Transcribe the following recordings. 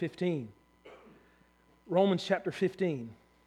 15. Romans chapter 15.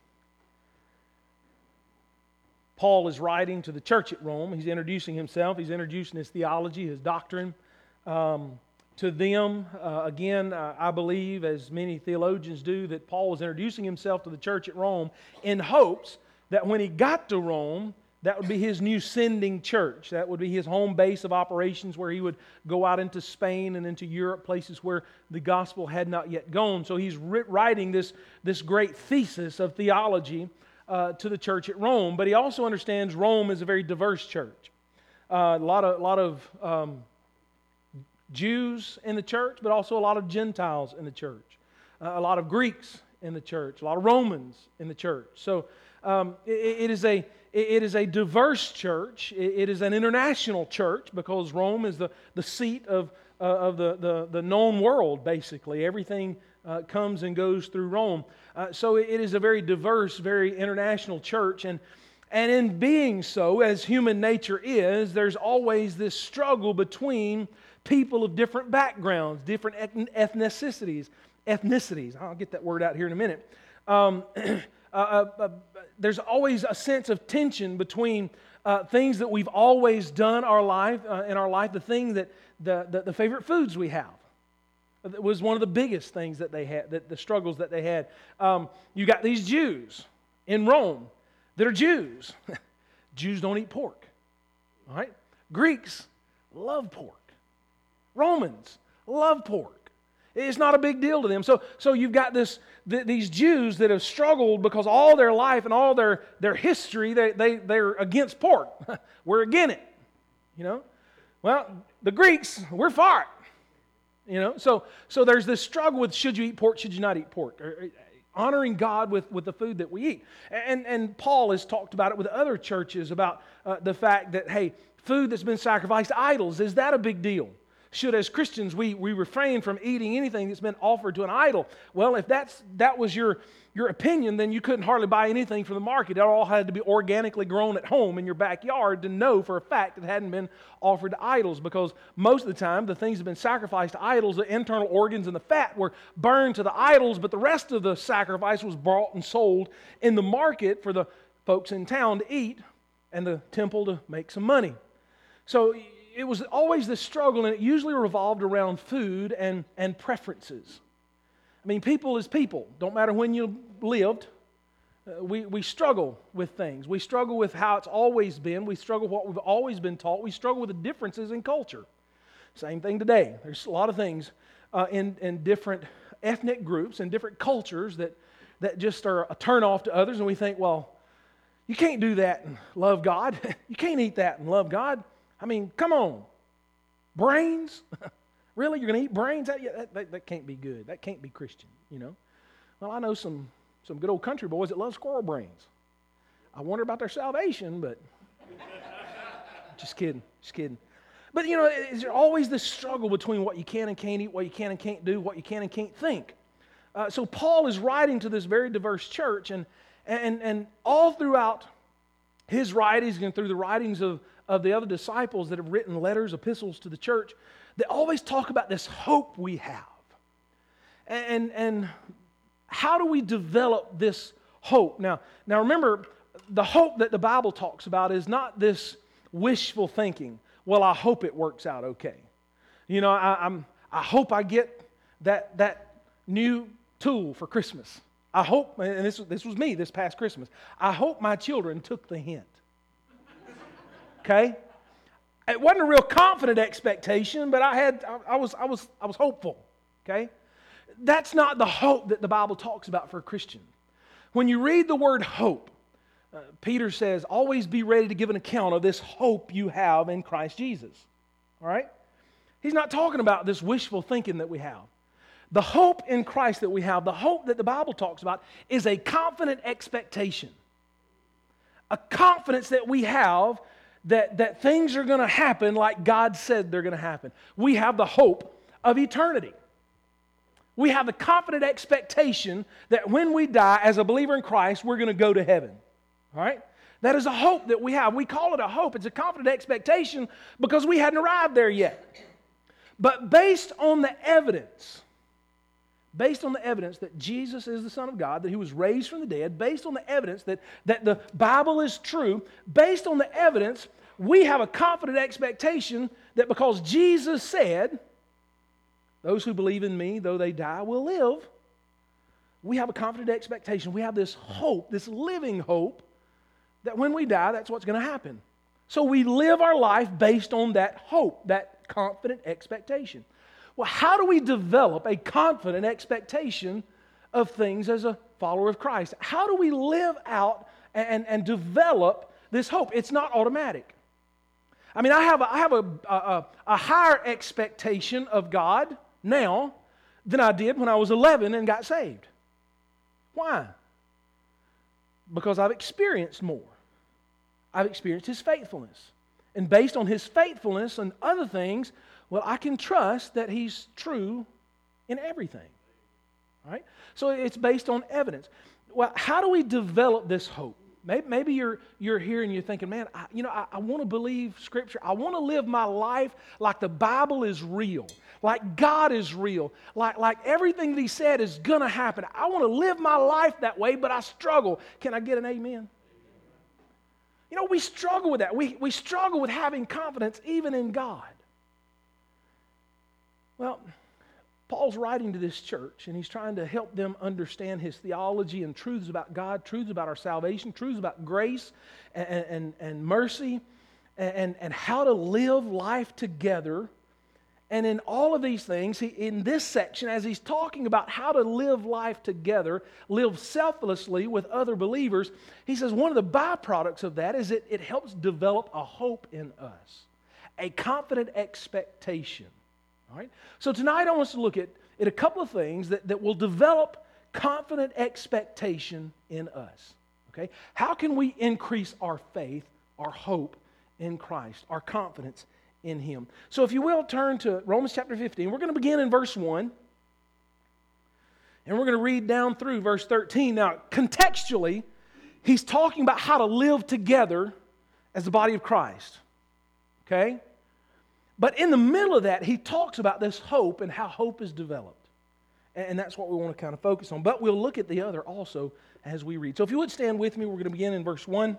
Paul is writing to the church at Rome. He's introducing himself. He's introducing his theology, his doctrine to them. I believe, as many theologians do, that Paul was introducing himself to the church at Rome in hopes that when he got to Rome, that would be his new sending church. That would be his home base of operations where he would go out into Spain and into Europe, places where the gospel had not yet gone. So he's writing this great thesis of theology to the church at Rome. But he also understands Rome is a very diverse church. A lot of Jews in the church, but also a lot of Gentiles in the church. A lot of Greeks in the church. A lot of Romans in the church. So it is a diverse church. It is an international church because Rome is the seat of the known world, basically. Everything comes and goes through Rome. So it is a very diverse, very international church. And in being so, as human nature is, there's always this struggle between people of different backgrounds, different ethnicities. I'll get that word out here in a minute. There's always a sense of tension between things that we've always done in our life, the thing that the favorite foods we have. It was one of the biggest things that they had, the struggles that they had. You got these Jews in Rome that are Jews. Jews don't eat pork. All right? Greeks love pork. Romans love pork. It's not a big deal to them. So you've got these Jews that have struggled because all their life and all their history, they're against pork. We're against it. You know? Well, the Greeks, we're for it. You know? So there's this struggle with should you eat pork, should you not eat pork? Honoring God with the food that we eat. And Paul has talked about it with other churches about the fact that, hey, food that's been sacrificed to idols, is that a big deal? Should, as Christians, we refrain from eating anything that's been offered to an idol? Well, if that was your opinion, then you couldn't hardly buy anything from the market. It all had to be organically grown at home in your backyard to know for a fact it hadn't been offered to idols, because most of the time the things that have been sacrificed to idols, the internal organs and the fat were burned to the idols, but the rest of the sacrifice was bought and sold in the market for the folks in town to eat and the temple to make some money. So it was always this struggle, and it usually revolved around food and preferences. I mean, people is people. Don't matter when you lived. We struggle with things. We struggle with how it's always been. We struggle with what we've always been taught. We struggle with the differences in culture. Same thing today. There's a lot of things in different ethnic groups and different cultures that just are a turn-off to others, and we think, well, you can't do that and love God. You can't eat that and love God. I mean, come on. Brains? Really? You're going to eat brains? That can't be good. That can't be Christian, you know. Well, I know some good old country boys that love squirrel brains. I wonder about their salvation, but just kidding. But, you know, there's always this struggle between what you can and can't eat, what you can and can't do, what you can and can't think. So Paul is writing to this very diverse church, and all throughout his writings and through the writings of the other disciples that have written letters, epistles to the church, they always talk about this hope we have. And how do we develop this hope? Now remember, the hope that the Bible talks about is not this wishful thinking. Well, I hope it works out okay. You know, I hope I get that new tool for Christmas. I hope, and this was me this past Christmas, I hope my children took the hint. Okay? It wasn't a real confident expectation, but I was hopeful. Okay? That's not the hope that the Bible talks about for a Christian. When you read the word hope, Peter says, always be ready to give an account of this hope you have in Christ Jesus. All right? He's not talking about this wishful thinking that we have. The hope in Christ that we have, the hope that the Bible talks about, is a confident expectation. A confidence that we have that things are going to happen like God said they're going to happen. We have the hope of eternity. We have the confident expectation that when we die as a believer in Christ, we're going to go to heaven. All right? That is a hope that we have. We call it a hope. It's a confident expectation because we hadn't arrived there yet. But based on the evidence, based on the evidence that Jesus is the Son of God, that He was raised from the dead, based on the evidence that the Bible is true, based on the evidence, we have a confident expectation that because Jesus said, those who believe in me, though they die, will live, we have a confident expectation. We have this hope, this living hope, that when we die, that's what's going to happen. So we live our life based on that hope, that confident expectation. Well, how do we develop a confident expectation of things as a follower of Christ? How do we live out and develop this hope? It's not automatic. I mean, I have a higher expectation of God now than I did when I was 11 and got saved. Why? Because I've experienced more. I've experienced His faithfulness. And based on His faithfulness and other things, well, I can trust that He's true in everything. All right? So it's based on evidence. Well, how do we develop this hope? Maybe you're here and you're thinking, man, I want to believe Scripture. I want to live my life like the Bible is real, like God is real, like everything that He said is going to happen. I want to live my life that way, but I struggle. Can I get an amen? You know, we struggle with that. We struggle with having confidence even in God. Well, Paul's writing to this church, and he's trying to help them understand his theology and truths about God, truths about our salvation, truths about grace and mercy, and how to live life together. And in all of these things, in this section, as he's talking about how to live life together, live selflessly with other believers, he says one of the byproducts of that is it helps develop a hope in us, a confident expectation. All right? So tonight I want us to look at a couple of things that will develop confident expectation in us. Okay? How can we increase our faith, our hope in Christ, our confidence in Him? So if you will, turn to Romans chapter 15. We're going to begin in verse 1. And we're going to read down through verse 13. Now, contextually, he's talking about how to live together as the body of Christ. Okay? But in the middle of that, he talks about this hope and how hope is developed. And that's what we want to kind of focus on. But we'll look at the other also as we read. So if you would stand with me, we're going to begin in verse 1.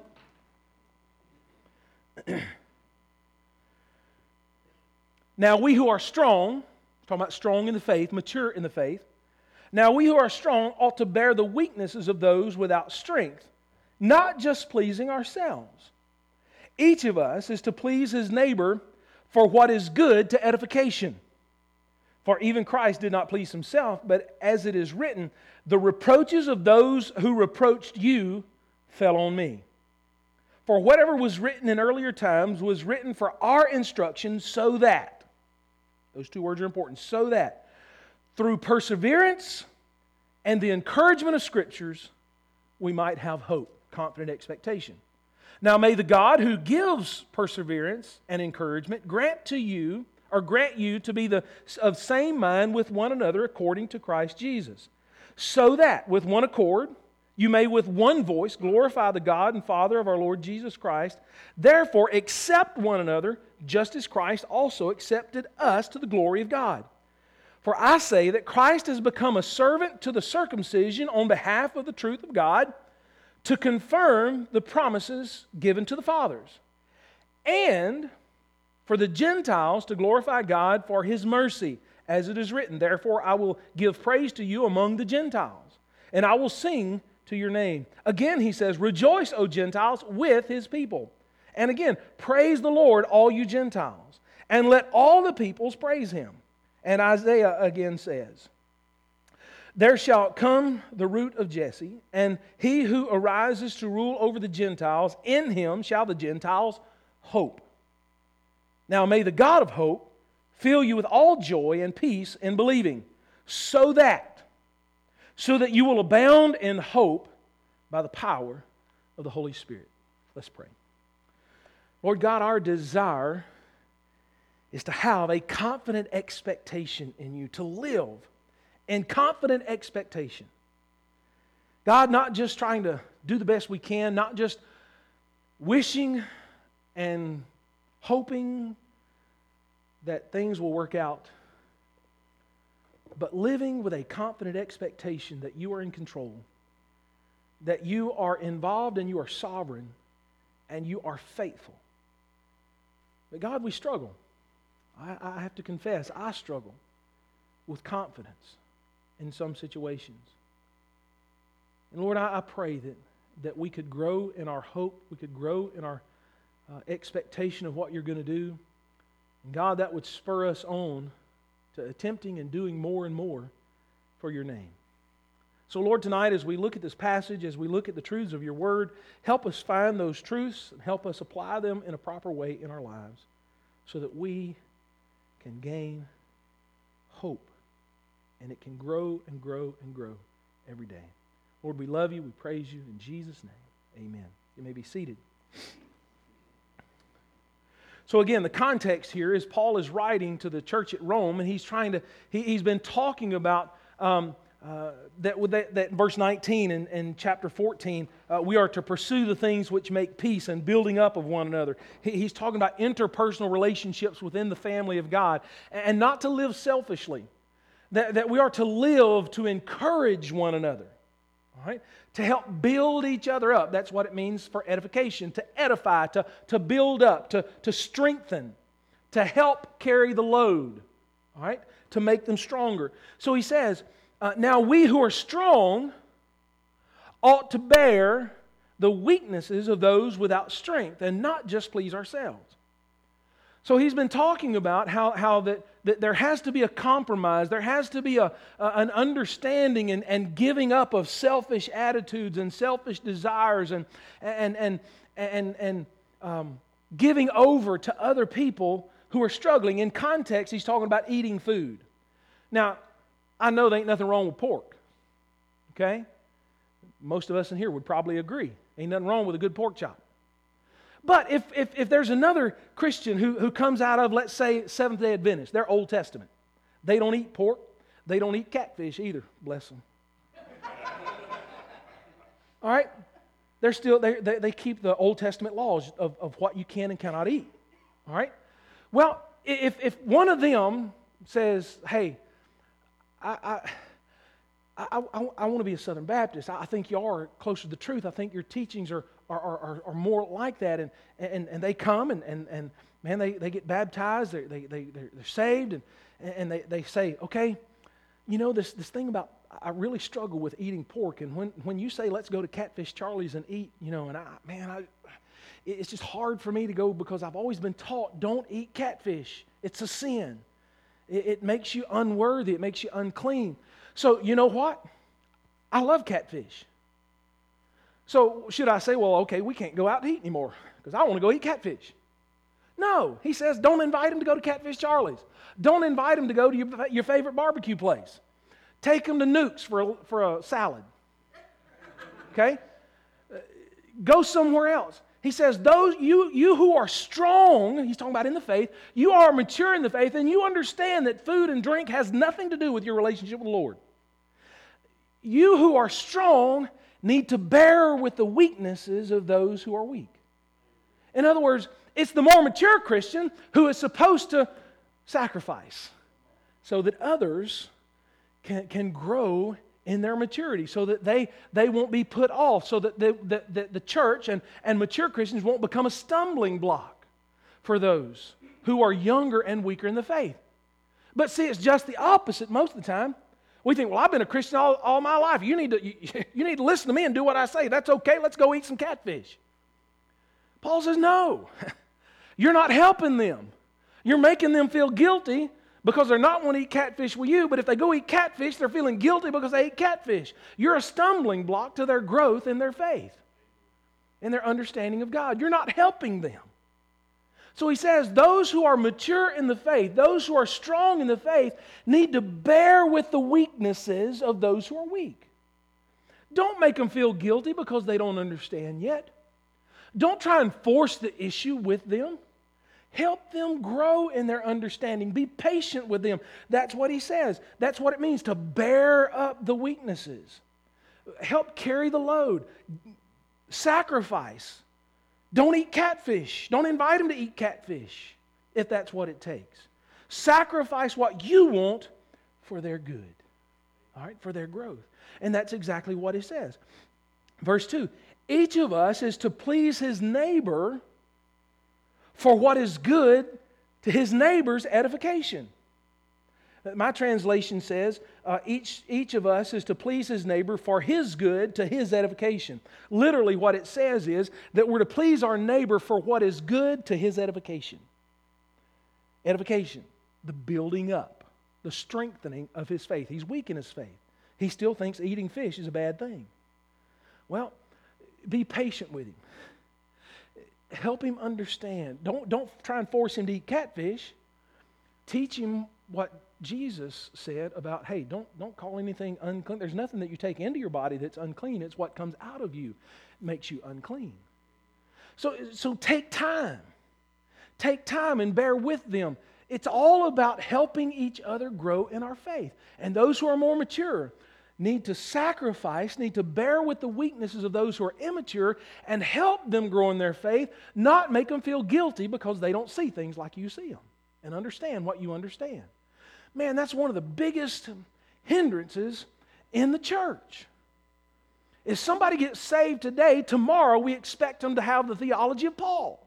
Now we who are strong, talking about strong in the faith, mature in the faith. Now we who are strong ought to bear the weaknesses of those without strength, not just pleasing ourselves. Each of us is to please his neighbor for what is good to edification. For even Christ did not please himself, but as it is written, the reproaches of those who reproached you fell on me. For whatever was written in earlier times was written for our instruction, so that, those two words are important, so that through perseverance and the encouragement of Scriptures, we might have hope, confident expectation. Now may the God who gives perseverance and encouragement grant you to be of same mind with one another according to Christ Jesus, so that with one accord you may with one voice glorify the God and Father of our Lord Jesus Christ. Therefore accept one another, just as Christ also accepted us to the glory of God. For I say that Christ has become a servant to the circumcision on behalf of the truth of God, to confirm the promises given to the fathers, and for the Gentiles to glorify God for His mercy, as it is written, therefore I will give praise to you among the Gentiles, and I will sing to your name. Again, he says, rejoice, O Gentiles, with His people. And again, praise the Lord, all you Gentiles, and let all the peoples praise Him. And Isaiah again says, there shall come the root of Jesse, and he who arises to rule over the Gentiles, in him shall the Gentiles hope. Now may the God of hope fill you with all joy and peace in believing, so that you will abound in hope by the power of the Holy Spirit. Let's pray. Lord God, our desire is to have a confident expectation in you, to live in confident expectation. God, not just trying to do the best we can, not just wishing and hoping that things will work out, but living with a confident expectation that you are in control, that you are involved and you are sovereign, and you are faithful. But God, we struggle. I have to confess, I struggle with confidence in some situations. And Lord, I pray that we could grow in our hope, we could grow in our expectation of what you're going to do. And God, that would spur us on to attempting and doing more and more for your name. So Lord, tonight as we look at this passage, as we look at the truths of your word, help us find those truths and help us apply them in a proper way in our lives so that we can gain hope and it can grow and grow and grow every day. Lord, we love you, we praise you in Jesus' name. Amen. You may be seated. So again, the context here is Paul is writing to the church at Rome, and he's been talking about that verse 19 in chapter 14, we are to pursue the things which make peace and building up of one another. He's talking about interpersonal relationships within the family of God, and not to live selfishly. That we are to live to encourage one another. All right? To help build each other up. That's what it means for edification. To edify, to build up, to strengthen, to help carry the load. All right? To make them stronger. So he says, now we who are strong ought to bear the weaknesses of those without strength and not just please ourselves. So he's been talking about how that there has to be a compromise, there has to be an understanding and giving up of selfish attitudes and selfish desires and giving over to other people who are struggling. In context, he's talking about eating food. Now, I know there ain't nothing wrong with pork, okay? Most of us in here would probably agree. Ain't nothing wrong with a good pork chop. But if there's another Christian who comes out of, let's say, Seventh-day Adventist, they're Old Testament. They don't eat pork. They don't eat catfish either. Bless them. All right? They keep the Old Testament laws of what you can and cannot eat. All right? Well, if one of them says, hey, I want to be a Southern Baptist. I think you are closer to the truth. I think your teachings are more like that. And they come and man, they get baptized. They're saved and they say, okay, you know this thing about I really struggle with eating pork. And when you say let's go to Catfish Charlie's and eat, you know, and it's just hard for me to go because I've always been taught don't eat catfish. It's a sin. It makes you unworthy. It makes you unclean. So, you know what? I love catfish. So, should I say, well, okay, we can't go out to eat anymore because I want to go eat catfish? No. He says, don't invite him to go to Catfish Charlie's. Don't invite him to go to your favorite barbecue place. Take him to Nuke's for a salad. Okay? Go somewhere else. He says, those you who are strong, he's talking about in the faith, you are mature in the faith, and you understand that food and drink has nothing to do with your relationship with the Lord. You who are strong need to bear with the weaknesses of those who are weak. In other words, it's the more mature Christian who is supposed to sacrifice so that others can grow in their maturity, so that they won't be put off, so that the church and mature Christians won't become a stumbling block for those who are younger and weaker in the faith. But see, it's just the opposite most of the time. We think, well, I've been a Christian all my life. You need to listen to me and do what I say. That's okay. Let's go eat some catfish. Paul says, no. You're not helping them. You're making them feel guilty because they're not wanting to eat catfish with you, but if they go eat catfish, they're feeling guilty because they ate catfish. You're a stumbling block to their growth in their faith, in their understanding of God. You're not helping them. So he says, those who are mature in the faith, those who are strong in the faith, need to bear with the weaknesses of those who are weak. Don't make them feel guilty because they don't understand yet. Don't try and force the issue with them. Help them grow in their understanding. Be patient with them. That's what he says. That's what it means to bear up the weaknesses. Help carry the load. Sacrifice. Don't eat catfish. Don't invite them to eat catfish if that's what it takes. Sacrifice what you want for their good. All right, for their growth. And that's exactly what it says. Verse 2, each of us is to please his neighbor for what is good to his neighbor's edification. My translation says, each of us is to please his neighbor for his good to his edification. Literally what it says is that we're to please our neighbor for what is good to his edification. Edification, the building up, the strengthening of his faith. He's weak in his faith. He still thinks eating fish is a bad thing. Well, be patient with him. Help him understand. Don't try and force him to eat catfish. Teach him what Jesus said about, hey, don't call anything unclean. There's nothing that you take into your body that's unclean. It's what comes out of you makes you unclean. So take time. Take time and bear with them. It's all about helping each other grow in our faith. And those who are more mature need to sacrifice, need to bear with the weaknesses of those who are immature and help them grow in their faith, not make them feel guilty because they don't see things like you see them and understand what you understand. Man, that's one of the biggest hindrances in the church. If somebody gets saved today, tomorrow we expect them to have the theology of Paul.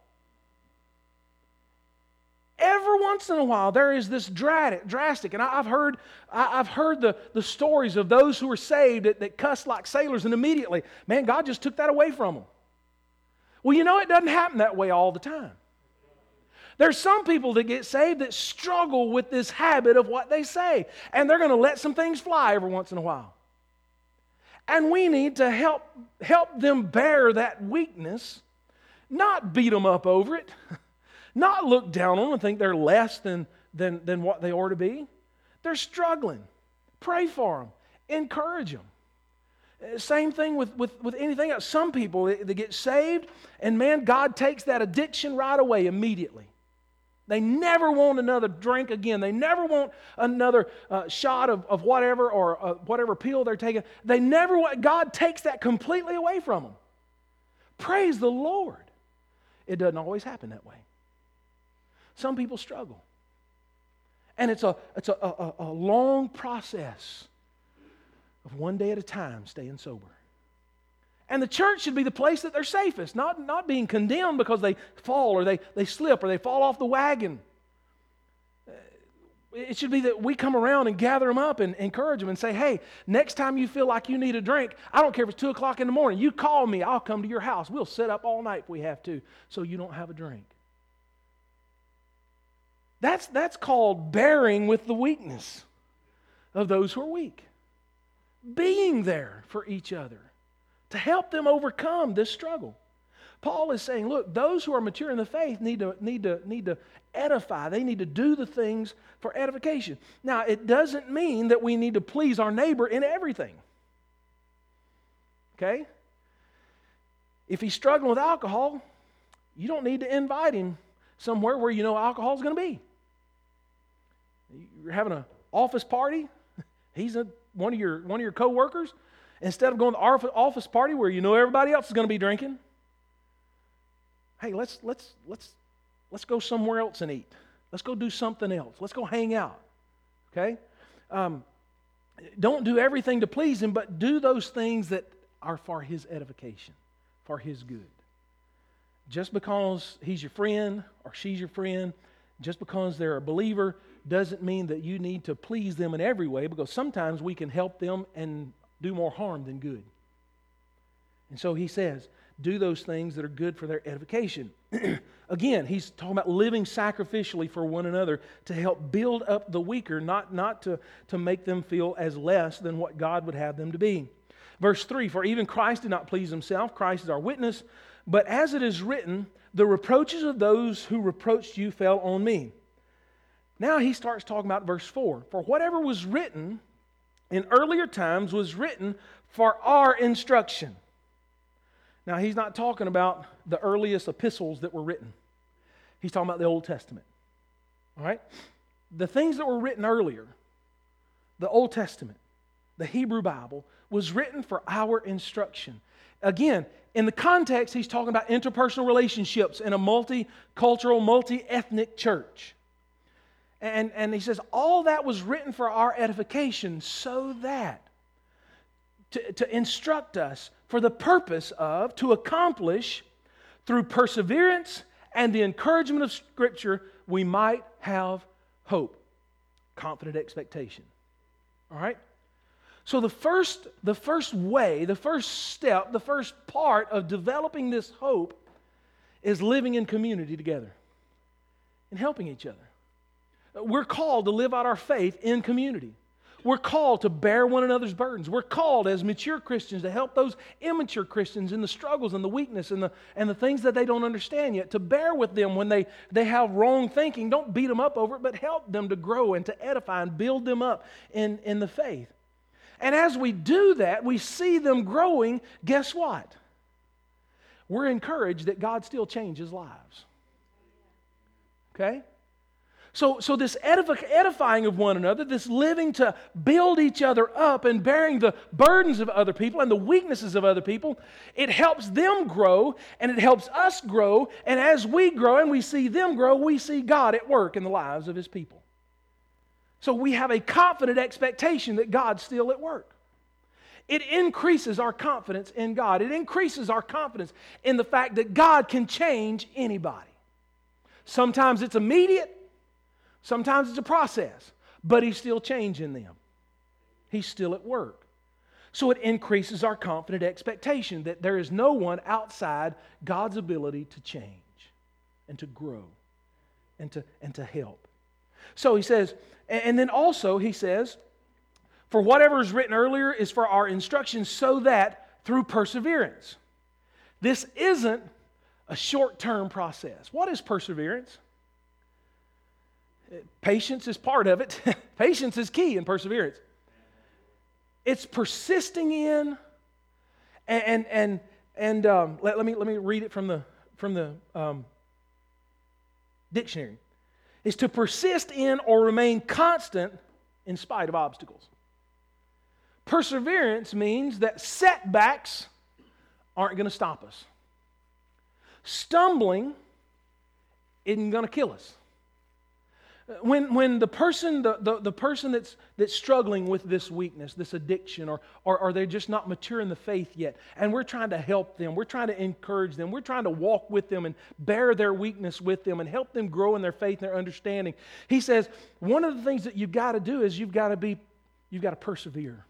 Every once in a while, there is this drastic, and I've heard the stories of those who were saved that cuss like sailors, and immediately, man, God just took that away from them. Well, you know, it doesn't happen that way all the time. There's some people that get saved that struggle with this habit of what they say, and they're going to let some things fly every once in a while. And we need to help them bear that weakness, not beat them up over it. Not look down on them and think they're less than what they ought to be. They're struggling. Pray for them. Encourage them. Same thing with anything else. Some people, they get saved, and man, God takes that addiction right away immediately. They never want another drink again. They never want another shot of whatever or whatever pill they're taking. They never want, God takes that completely away from them. Praise the Lord. It doesn't always happen that way. Some people struggle. And it's a long process of one day at a time staying sober. And the church should be the place that they're safest, not being condemned because they fall or they slip or they fall off the wagon. It should be that we come around and gather them up and encourage them and say, hey, next time you feel like you need a drink, I don't care if it's 2 o'clock in the morning, you call me, I'll come to your house. We'll sit up all night if we have to so you don't have a drink. That's called bearing with the weakness of those who are weak. Being there for each other to help them overcome this struggle. Paul is saying, look, those who are mature in the faith need to edify. They need to do the things for edification. Now, it doesn't mean that we need to please our neighbor in everything. Okay? If he's struggling with alcohol, you don't need to invite him somewhere where you know alcohol is going to be. You're having an office party. He's one of your co-workers. Instead of going to the office party where you know everybody else is going to be drinking, hey, let's go somewhere else and eat. Let's go do something else. Let's go hang out. Okay? Don't do everything to please him, but do those things that are for his edification, for his good. Just because he's your friend or she's your friend, just because they're a believer, doesn't mean that you need to please them in every way, because sometimes we can help them and do more harm than good. And so he says, do those things that are good for their edification. Again, he's talking about living sacrificially for one another to help build up the weaker, not to make them feel as less than what God would have them to be. Verse 3, for even Christ did not please himself. Christ is our witness. But as it is written, the reproaches of those who reproached you fell on me. Now he starts talking about verse 4. For whatever was written in earlier times was written for our instruction. Now he's not talking about the earliest epistles that were written. He's talking about the Old Testament. All right? The things that were written earlier, the Old Testament, the Hebrew Bible, was written for our instruction. Again, in the context, he's talking about interpersonal relationships in a multicultural, multi-ethnic church. And he says, all that was written for our edification, so that, to instruct us for the purpose of, to accomplish, through perseverance and the encouragement of Scripture, we might have hope. Confident expectation. All right? So the first way, the first step, the first part of developing this hope is living in community together and helping each other. We're called to live out our faith in community. We're called to bear one another's burdens. We're called as mature Christians to help those immature Christians in the struggles and the weakness and the things that they don't understand yet, to bear with them when they have wrong thinking. Don't beat them up over it, but help them to grow and to edify and build them up in the faith. And as we do that, we see them growing, guess what? We're encouraged that God still changes lives. Okay? So this edifying of one another, this living to build each other up and bearing the burdens of other people and the weaknesses of other people, it helps them grow and it helps us grow. And as we grow and we see them grow, we see God at work in the lives of His people. So we have a confident expectation that God's still at work. It increases our confidence in God. It increases our confidence in the fact that God can change anybody. Sometimes it's immediate. Sometimes it's a process, but He's still changing them. He's still at work. So it increases our confident expectation that there is no one outside God's ability to change and to grow and to help. So he says, and then also he says, for whatever is written earlier is for our instruction, so that through perseverance. This isn't a short-term process. What is perseverance? Patience is part of it. Patience is key in perseverance. It's persisting in, and let me read it from the dictionary. Is to persist in or remain constant in spite of obstacles. Perseverance means that setbacks aren't going to stop us. Stumbling isn't going to kill us. When the person that's struggling with this weakness, this addiction, or they're just not mature in the faith yet, and we're trying to help them, we're trying to encourage them, we're trying to walk with them and bear their weakness with them and help them grow in their faith and their understanding. He says, one of the things that you've got to do is you've got to persevere.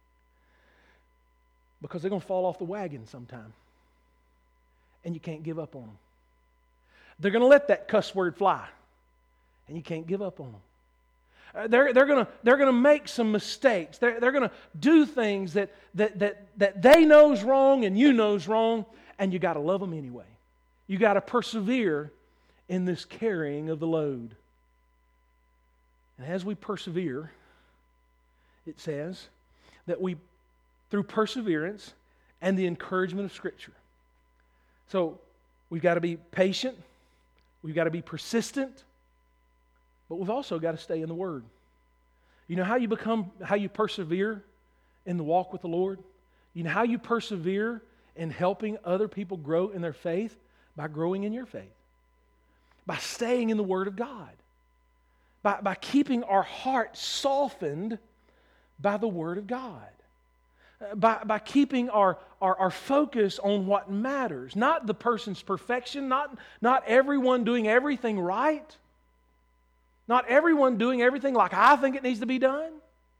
Because they're going to fall off the wagon sometime. And you can't give up on them. They're going to let that cuss word fly. And you can't give up on them. They're going to make some mistakes. They're going to do things that they know's wrong and you know's wrong, and you got to love them anyway. You got to persevere in this carrying of the load. And as we persevere, it says that we, through perseverance and the encouragement of Scripture. So we've got to be patient. We've got to be persistent. But we've also got to stay in the Word. You know how you persevere in the walk with the Lord? You know how you persevere in helping other people grow in their faith? By growing in your faith. By staying in the Word of God. By keeping our heart softened by the Word of God. By keeping our focus on what matters. Not the person's perfection, not everyone doing everything right. Not everyone doing everything like I think it needs to be done.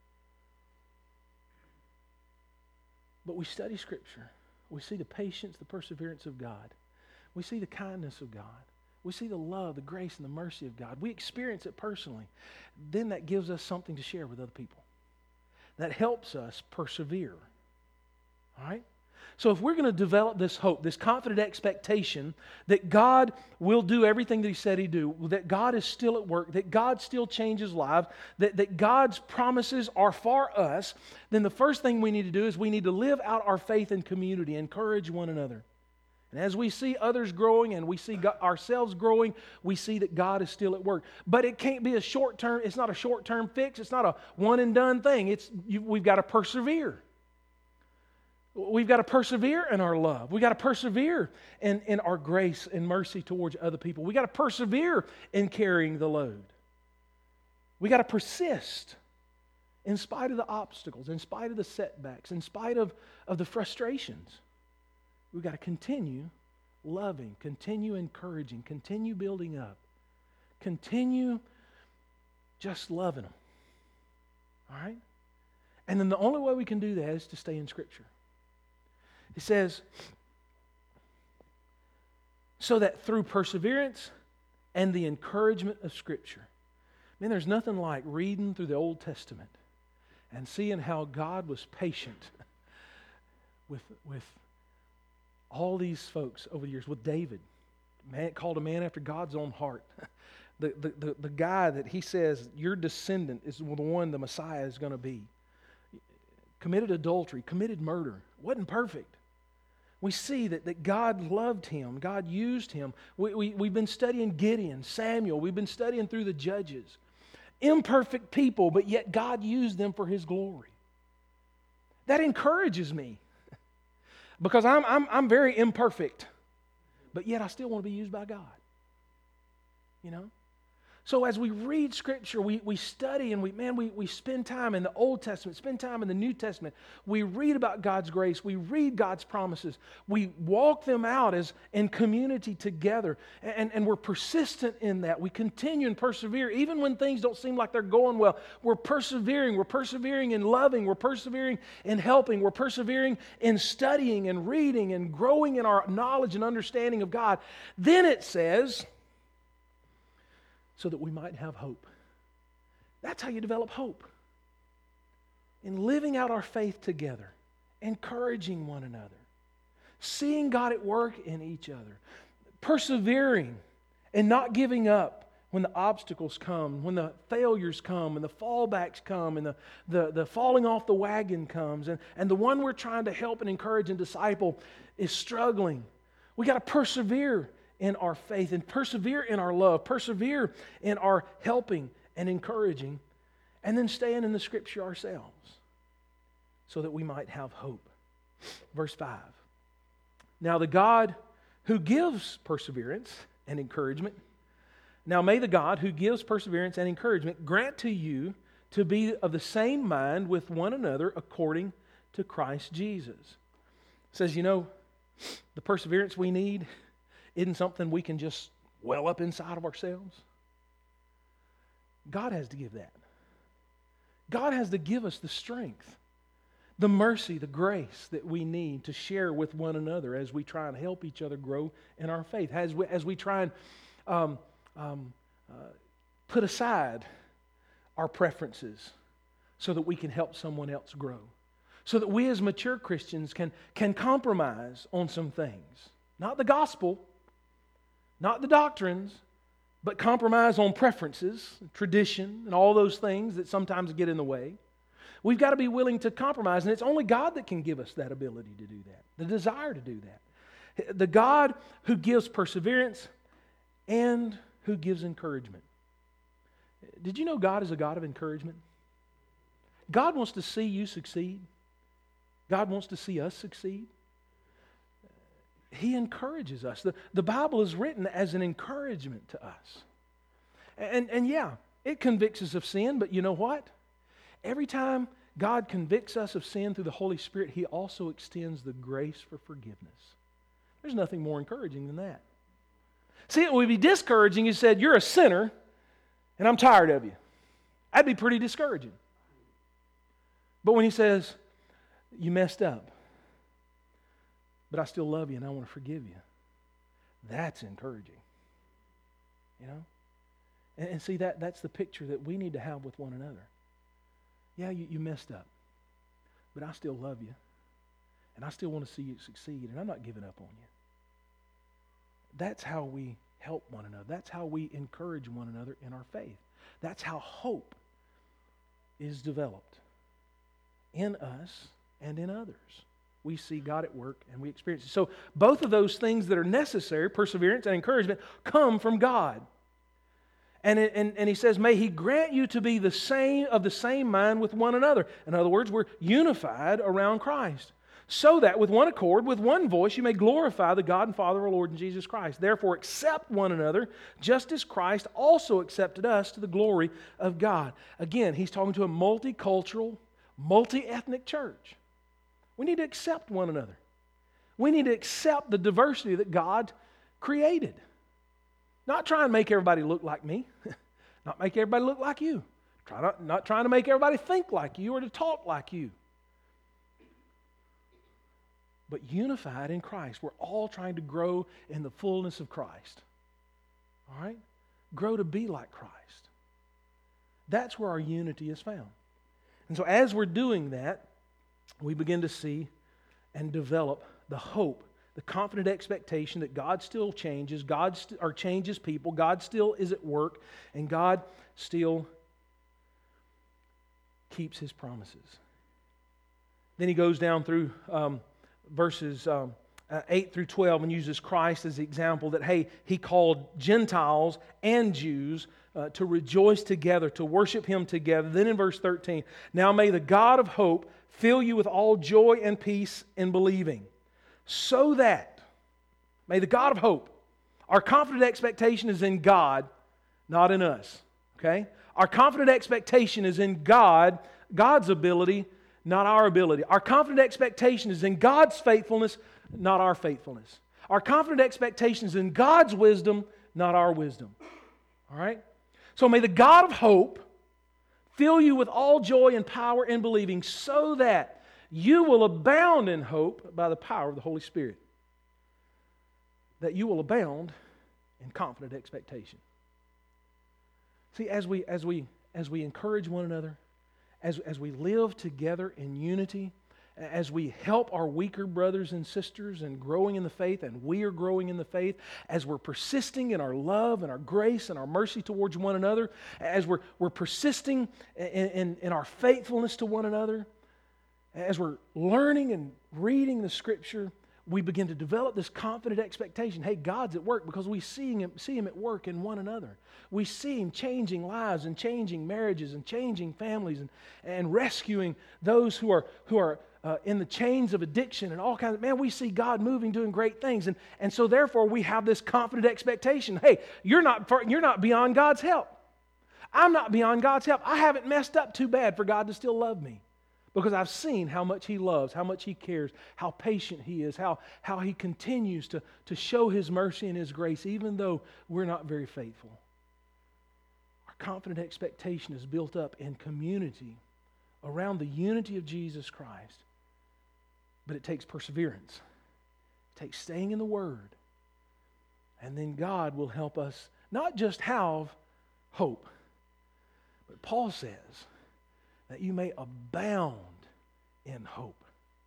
But we study Scripture. We see the patience, the perseverance of God. We see the kindness of God. We see the love, the grace, and the mercy of God. We experience it personally. Then that gives us something to share with other people. That helps us persevere. All right? So if we're going to develop this hope, this confident expectation that God will do everything that He said He'd do, that God is still at work, that God still changes lives, that God's promises are for us, then the first thing we need to do is we need to live out our faith in community, encourage one another. And as we see others growing and we see ourselves growing, we see that God is still at work. But it can't be it's not a short-term fix. It's not a one-and-done thing. We've got to persevere. We've got to persevere in our love. We've got to persevere in our grace and mercy towards other people. We've got to persevere in carrying the load. We got to persist in spite of the obstacles, in spite of the setbacks, in spite of the frustrations. We've got to continue loving, continue encouraging, continue building up, continue just loving them. All right? And then the only way we can do that is to stay in Scripture. It says, so that through perseverance and the encouragement of Scripture. Man, there's nothing like reading through the Old Testament and seeing how God was patient with all these folks over the years. With David, man, called a man after God's own heart. The guy that he says, your descendant is the one the Messiah is going to be. Committed adultery, committed murder. Wasn't perfect. We see that God loved him. God used him. We've been studying Gideon, Samuel. We've been studying through the Judges. Imperfect people, but yet God used them for His glory. That encourages me because I'm very imperfect, but yet I still want to be used by God. You know? So as we read Scripture, we study and we spend time in the Old Testament, spend time in the New Testament. We read about God's grace. We read God's promises. We walk them out as in community together. And we're persistent in that. We continue and persevere. Even when things don't seem like they're going well, we're persevering. We're persevering in loving. We're persevering in helping. We're persevering in studying and reading and growing in our knowledge and understanding of God. Then it says, so that we might have hope. That's how you develop hope. In living out our faith together, encouraging one another, seeing God at work in each other, persevering and not giving up when the obstacles come, when the failures come, and the fallbacks come, and the falling off the wagon comes, and the one we're trying to help and encourage and disciple is struggling. We got to persevere in our faith and persevere in our love, persevere in our helping and encouraging, and then staying in the Scripture ourselves so that we might have hope. Verse 5. Now the God who gives perseverance and encouragement, now may the God who gives perseverance and encouragement grant to you to be of the same mind with one another according to Christ Jesus. It says, you know, the perseverance we need isn't something we can just well up inside of ourselves. God has to give that. God has to give us the strength, the mercy, the grace that we need to share with one another as we try and help each other grow in our faith, as we try and put aside our preferences so that we can help someone else grow, so that we as mature Christians can compromise on some things. Not the gospel, not the doctrines, but compromise on preferences, tradition, and all those things that sometimes get in the way. We've got to be willing to compromise, and it's only God that can give us that ability to do that, the desire to do that. The God who gives perseverance and who gives encouragement. Did you know God is a God of encouragement? God wants to see you succeed. God wants to see us succeed. He encourages us. The Bible is written as an encouragement to us. And yeah, it convicts us of sin, but you know what? Every time God convicts us of sin through the Holy Spirit, He also extends the grace for forgiveness. There's nothing more encouraging than that. See, it would be discouraging if you said, you're a sinner, and I'm tired of you. That'd be pretty discouraging. But when He says, you messed up, but I still love you and I want to forgive you, that's encouraging. You know? And see, that's the picture that we need to have with one another. Yeah, you messed up, but I still love you, and I still want to see you succeed, and I'm not giving up on you. That's how we help one another. That's how we encourage one another in our faith. That's how hope is developed in us and in others. We see God at work and we experience it. So both of those things that are necessary, perseverance and encouragement, come from God. And He says, may He grant you to be of the same mind with one another. In other words, we're unified around Christ. so that with one accord, with one voice, you may glorify the God and Father of our Lord Jesus Christ. Therefore, accept one another, just as Christ also accepted us to the glory of God. Again, he's talking to a multicultural, multi-ethnic church. We need to accept one another. We need to accept the diversity that God created. Not try and make everybody look like me. Not make everybody look like you. Not trying to make everybody think like you or to talk like you. But unified in Christ. We're all trying to grow in the fullness of Christ. All right? Grow to be like Christ. That's where our unity is found. And so as we're doing that, we begin to see and develop the hope, the confident expectation that God still changes, or changes people, God still is at work, and God still keeps His promises. Then he goes down through verses 8 through 12 and uses Christ as the example that, hey, He called Gentiles and Jews to rejoice together, to worship Him together. Then in verse 13, now may the God of hope fill you with all joy and peace in believing, so that, may the God of hope, our confident expectation is in God, not in us. Okay? Our confident expectation is in God, God's ability, not our ability. Our confident expectation is in God's faithfulness, not our faithfulness. Our confident expectation is in God's wisdom, not our wisdom. All right? So may the God of hope fill you with all joy and power in believing, so that you will abound in hope by the power of the Holy Spirit. That you will abound in confident expectation. See, as we encourage one another, as we live together in unity, as we help our weaker brothers and sisters in growing in the faith, and we are growing in the faith, as we're persisting in our love and our grace and our mercy towards one another, as we're persisting in our faithfulness to one another, as we're learning and reading the Scripture, we begin to develop this confident expectation. Hey, God's at work, because we see Him at work in one another. We see Him changing lives and changing marriages and changing families and rescuing those who are in the chains of addiction and all kinds of, man, we see God moving, doing great things. And so therefore we have this confident expectation. Hey, you're not beyond God's help. I'm not beyond God's help. I haven't messed up too bad for God to still love me. Because I've seen how much He loves, how much He cares, how patient He is, how He continues to show His mercy and His grace, even though we're not very faithful. Our confident expectation is built up in community around the unity of Jesus Christ. But it takes perseverance. It takes staying in the Word. And then God will help us not just have hope, but Paul says, that you may abound in hope.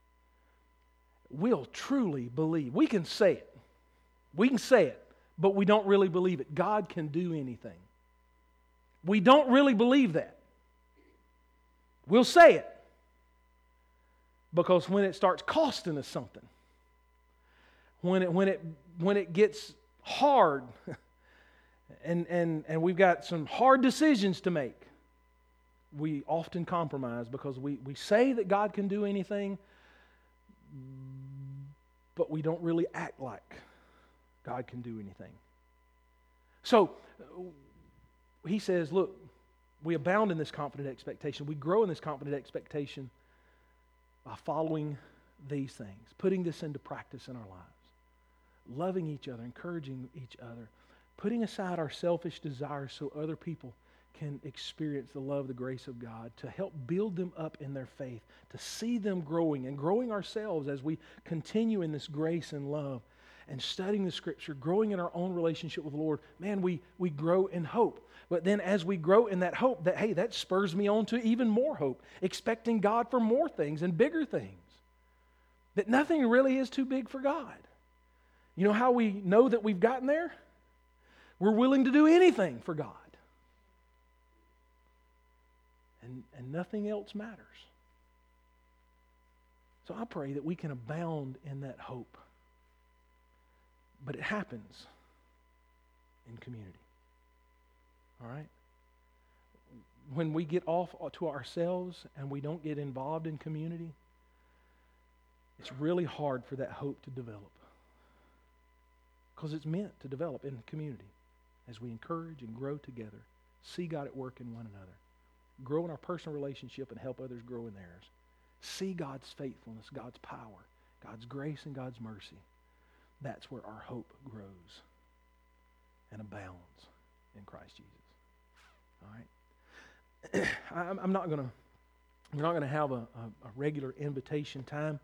We'll truly believe. We can say it. We can say it, but we don't really believe it. God can do anything. We don't really believe that. We'll say it, because when it starts costing us something, when it gets hard, and we've got some hard decisions to make, we often compromise, because we say that God can do anything, but we don't really act like God can do anything. So he says, look, we abound in this confident expectation. We grow in this confident expectation by following these things, putting this into practice in our lives, loving each other, encouraging each other, putting aside our selfish desires so other people can experience the love, the grace of God, to help build them up in their faith, to see them growing and growing ourselves as we continue in this grace and love and studying the Scripture, growing in our own relationship with the Lord. Man, we grow in hope. But then as we grow in that hope, that spurs me on to even more hope, expecting God for more things and bigger things. That nothing really is too big for God. You know how we know that we've gotten there? We're willing to do anything for God. And nothing else matters. So I pray that we can abound in that hope. But it happens in community. All right? When we get off to ourselves and we don't get involved in community, it's really hard for that hope to develop because it's meant to develop in the community as we encourage and grow together, see God at work in one another, grow in our personal relationship and help others grow in theirs, see God's faithfulness, God's power, God's grace and God's mercy. That's where our hope grows and abounds in Christ Jesus. All right? We're not going to have a regular invitation time.